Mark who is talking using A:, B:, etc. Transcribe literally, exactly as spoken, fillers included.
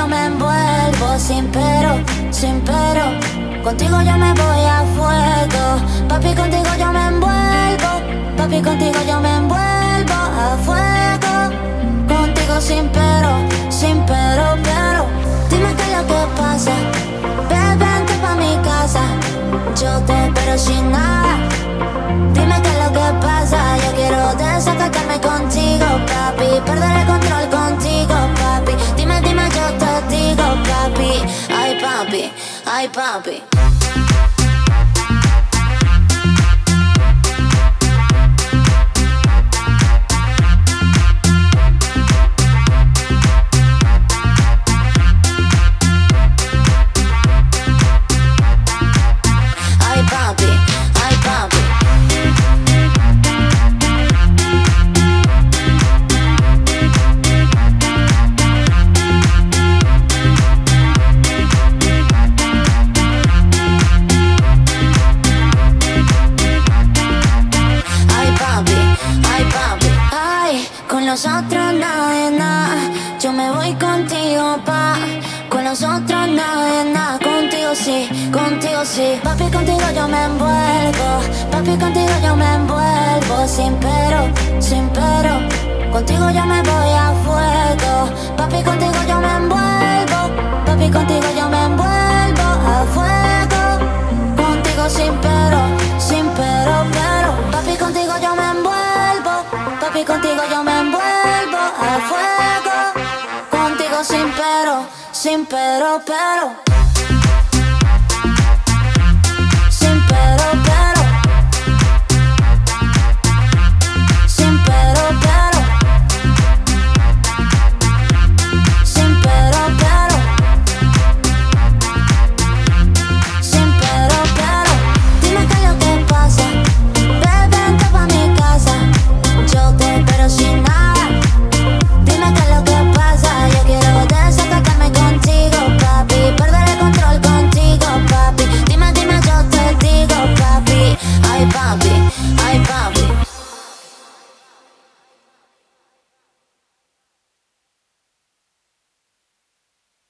A: yo me envuelvo sin pero, sin pero. Contigo yo me voy a fuego. Papi, contigo yo me envuelvo. Papi, contigo yo me envuelvo a fuego. Contigo sin pero, sin pero, pero. Dime qué es lo que pasa. Ven, vente pa' mi casa. Yo te espero sin nada. Dime qué es lo que pasa. Yo quiero desacatarme contigo, papi. Perder el control contigo, papi. Dime, dime, yo te digo, papi. Ay, papi, ay, papi. Nosotros nada de nada, yo me voy contigo pa. Con nosotros nada de nada, contigo sí, contigo sí. Papi, contigo yo me envuelvo, papi, contigo yo me envuelvo. Sin pero, sin pero, contigo yo me voy a fuego. Papi, contigo yo me envuelvo, papi, contigo yo me envuelvo a fuego. Contigo sin pero, sin pero, pero. Papi, contigo yo me envuelvo, papi, contigo yo me envuelvo a fuego. Contigo sin pero, sin pero, pero.